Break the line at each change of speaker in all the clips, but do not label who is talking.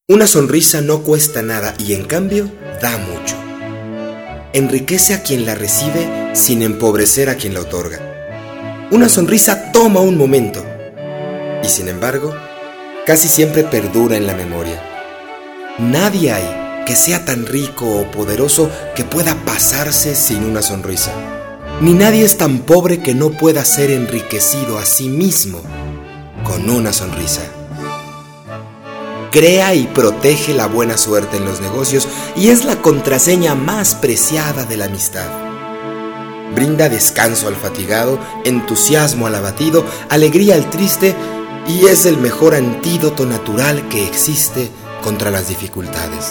Una sonrisa no cuesta nada y en cambio da mucho. Enriquece a quien la recibe sin empobrecer a quien la otorga. Una sonrisa toma un momento y sin embargo casi siempre perdura en la memoria. Nadie hay que sea tan rico o poderoso que pueda pasarse sin una sonrisa. Ni nadie es tan pobre que no pueda ser enriquecido a sí mismo con una sonrisa. Crea y protege la buena suerte en los negocios y es la contraseña más preciada de la amistad. Brinda descanso al fatigado, entusiasmo al abatido, alegría al triste y es el mejor antídoto natural que existe contra las dificultades.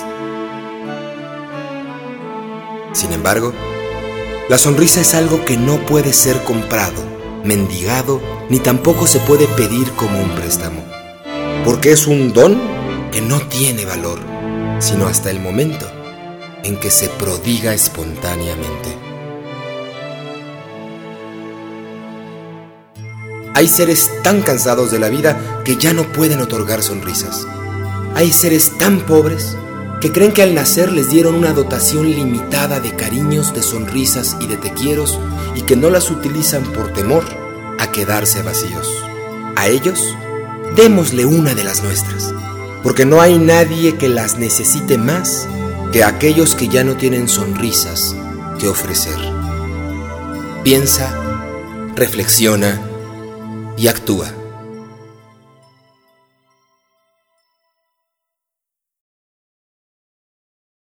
Sin embargo, la sonrisa es algo que no puede ser comprado, mendigado, ni tampoco se puede pedir como un préstamo, porque es un don que no tiene valor, sino hasta el momento en que se prodiga espontáneamente. Hay seres tan cansados de la vida que ya no pueden otorgar sonrisas. Hay seres tan pobres que creen que al nacer les dieron una dotación limitada de cariños, de sonrisas y de te quieros y que no las utilizan por temor a quedarse vacíos. A ellos, démosle una de las nuestras, porque no hay nadie que las necesite más que aquellos que ya no tienen sonrisas que ofrecer. Piensa, reflexiona y actúa.